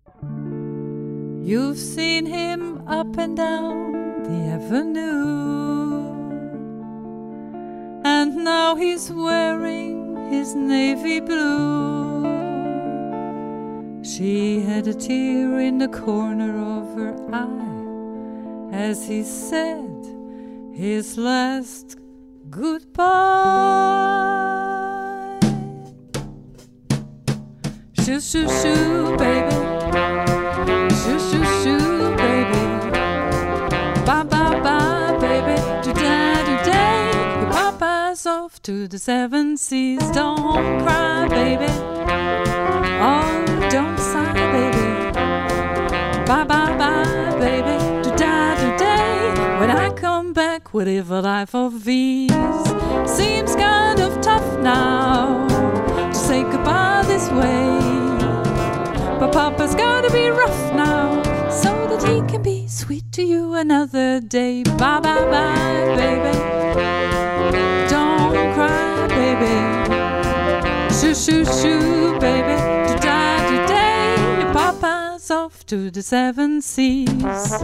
You've seen him up and down the avenue, and now he's wearing his navy blue. She had a tear in the corner of her eye as he said his last goodbye. Shoo, shoo, shoo, baby. Shoo, shoo, shoo, baby. Bye, bye, bye, baby. Do-da-do-day. Your papa's off to the 7 seas. Don't cry, baby. Oh, don't sigh, baby. Bye, bye, bye, baby. Do-da-do-day. When I come back, we'll live a life of ease. Seems kind of tough now to say goodbye this way, but Papa's gotta be rough now so that he can be sweet to you another day. Bye, bye, bye, baby. Don't cry, baby. Shoo, shoo, shoo, baby. Do-da-do-day. Your Papa's off to the 7 seas.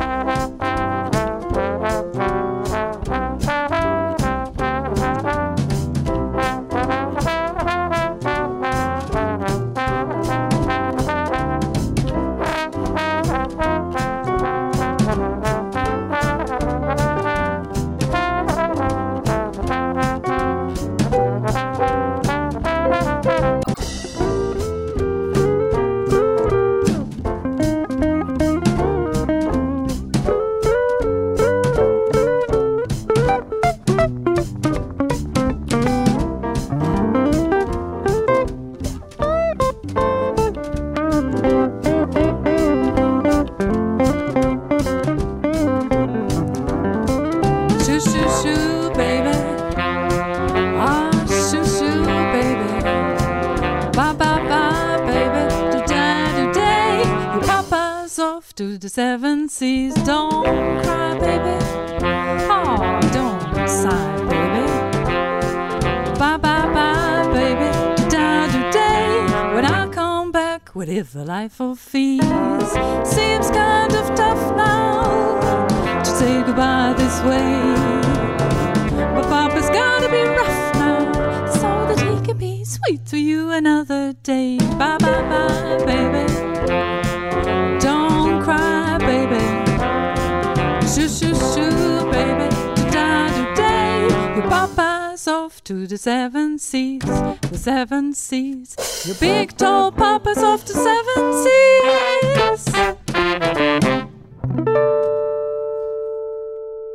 To the 7 seas. Don't cry, baby. Oh, don't sigh, baby. Bye, bye, bye, baby. Do-da-do-day. When I come back, we'll live a life of ease. Seems kind of tough now to say goodbye this way, but Papa's gotta be rough now so that he can be sweet to you another day. Bye, bye, bye, baby. Don't cry, baby. Shoo, shoo, shoo, baby. Do-da-do-day. Your Papa's off to the 7 seas. The 7 seas. Your big tall Papa's off to 7